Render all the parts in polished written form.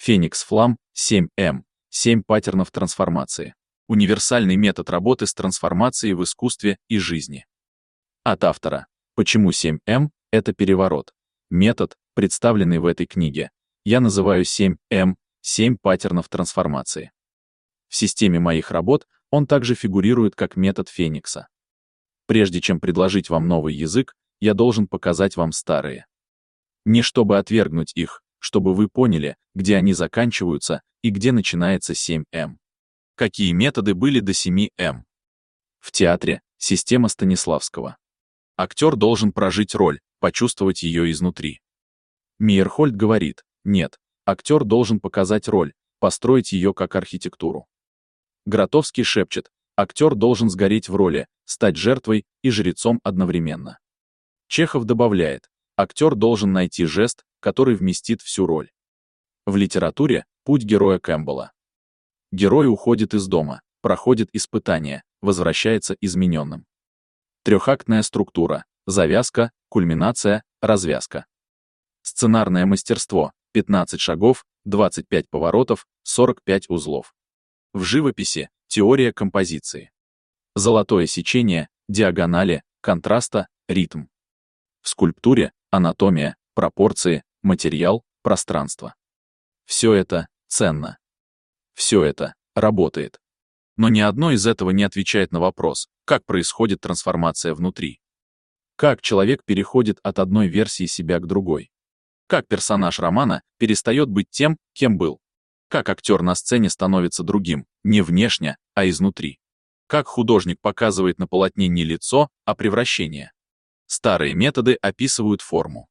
Phoenix Flam 7M, 7 паттернов трансформации. Универсальный метод работы с трансформацией в искусстве и жизни. От автора. Почему 7M – это переворот? Метод, представленный в этой книге, я называю 7M, 7 паттернов трансформации. В системе моих работ он также фигурирует как метод Феникса. Прежде чем предложить вам новый язык, я должен показать вам старые. Не чтобы отвергнуть их, чтобы вы поняли, где они заканчиваются и где начинается 7M. Какие методы были до 7M? В театре – система Станиславского. Актер должен прожить роль, почувствовать ее изнутри. Мейерхольд говорит, нет, актер должен показать роль, построить ее как архитектуру. Гротовский шепчет, актер должен сгореть в роли, стать жертвой и жрецом одновременно. Чехов добавляет, актер должен найти жест, который вместит всю роль. В литературе – путь героя Кэмпбелла. Герой уходит из дома, проходит испытания, возвращается измененным. Трехактная структура, завязка, кульминация, развязка. Сценарное мастерство, 15 шагов, 25 поворотов, 45 узлов. В живописи – теория композиции. Золотое сечение, диагонали, контраста, ритм. В скульптуре – анатомия, пропорции, материал, пространство. Все это ценно. Все это работает. Но ни одно из этого не отвечает на вопрос, как происходит трансформация внутри. Как человек переходит от одной версии себя к другой. Как персонаж романа перестает быть тем, кем был. Как актер на сцене становится другим, не внешне, а изнутри. Как художник показывает на полотне не лицо, а превращение. Старые методы описывают форму.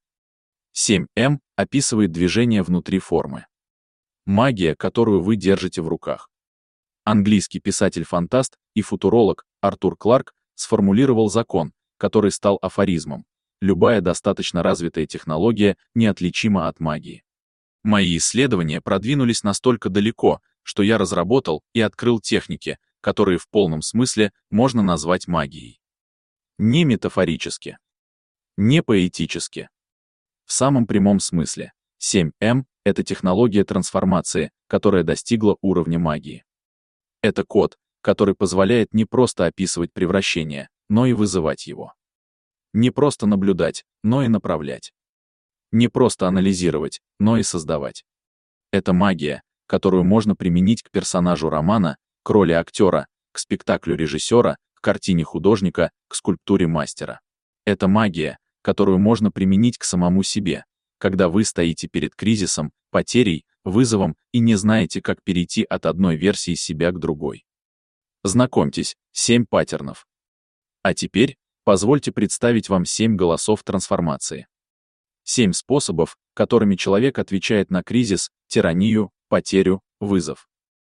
7M описывает движение внутри формы. Магия, которую вы держите в руках. Английский писатель-фантаст и футуролог Артур Кларк сформулировал закон, который стал афоризмом. Любая достаточно развитая технология неотличима от магии. Мои исследования продвинулись настолько далеко, что я разработал и открыл техники, которые в полном смысле можно назвать магией. Не метафорически. Не поэтически. В самом прямом смысле. 7M — это технология трансформации, которая достигла уровня магии. Это код, который позволяет не просто описывать превращение, но и вызывать его. Не просто наблюдать, но и направлять. Не просто анализировать, но и создавать. Это магия, которую можно применить к персонажу романа, к роли актера, к спектаклю режиссера, к картине художника, к скульптуре мастера. Это магия, которую можно применить к самому себе, когда вы стоите перед кризисом, потерей, вызовом и не знаете, как перейти от одной версии себя к другой. Знакомьтесь, 7 паттернов. А теперь позвольте представить вам 7 голосов трансформации. 7 способов, которыми человек отвечает на кризис, тиранию, потерю, вызов.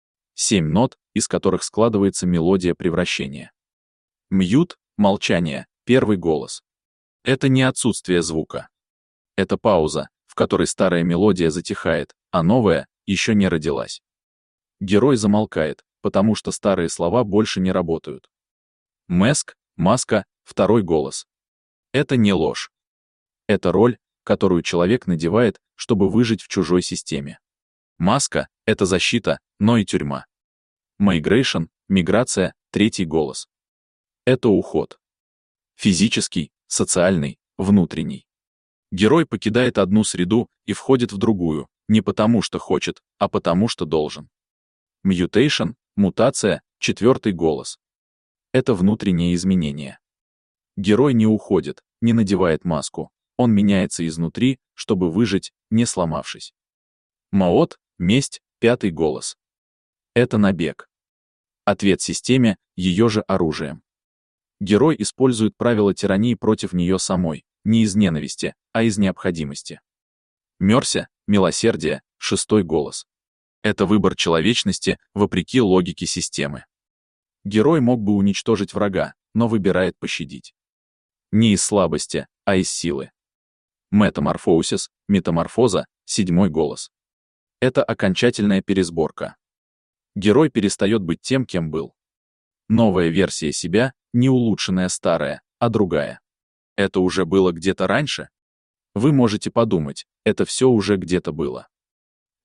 7 нот, из которых складывается мелодия превращения. Мьют, молчание, первый голос. Это не отсутствие звука. Это пауза, в которой старая мелодия затихает, а новая еще не родилась. Герой замолкает, потому что старые слова больше не работают. Мэск, маска, второй голос. Это не ложь. Это роль, которую человек надевает, чтобы выжить в чужой системе. Маска — это защита, но и тюрьма. Migration, миграция, третий голос. Это уход. Физический, социальный, внутренний. Герой покидает одну среду и входит в другую, не потому что хочет, а потому что должен. Mutation, мутация, четвертый голос. Это внутреннее изменение. Герой не уходит, не надевает маску, он меняется изнутри, чтобы выжить, не сломавшись. Маот, месть, пятый голос. Это набег. Ответ системе, ее же оружием. Герой использует правила тирании против нее самой, не из ненависти, а из необходимости. Мерся, милосердие, шестой голос. Это выбор человечности, вопреки логике системы. Герой мог бы уничтожить врага, но выбирает пощадить. Не из слабости, а из силы. Метаморфоусис, метаморфоза, седьмой голос. Это окончательная пересборка. Герой перестает быть тем, кем был. Новая версия себя, не улучшенная старая, а другая. Это уже было где-то раньше? Вы можете подумать, это все уже где-то было.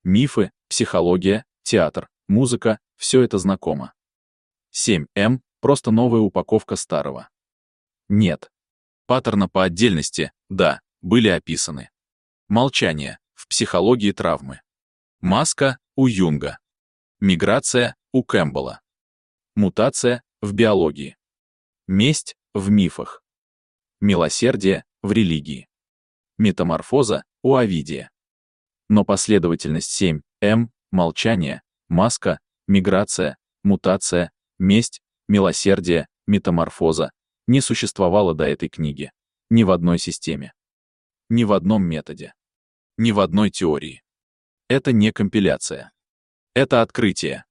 Мифы, психология, театр, музыка — все это знакомо. 7М — просто новая упаковка старого. Нет. Паттерны по отдельности, да, были описаны. Молчание — в психологии травмы. Маска — у Юнга. Миграция — у Кэмпбелла. Мутация — в биологии. Месть — в мифах. Милосердие — в религии. Метаморфоза — у Овидия. Но последовательность 7М — молчание, маска, миграция, мутация, месть, милосердие, метаморфоза — не существовало до этой книги. Ни в одной системе. Ни в одном методе. Ни в одной теории. Это не компиляция. Это открытие.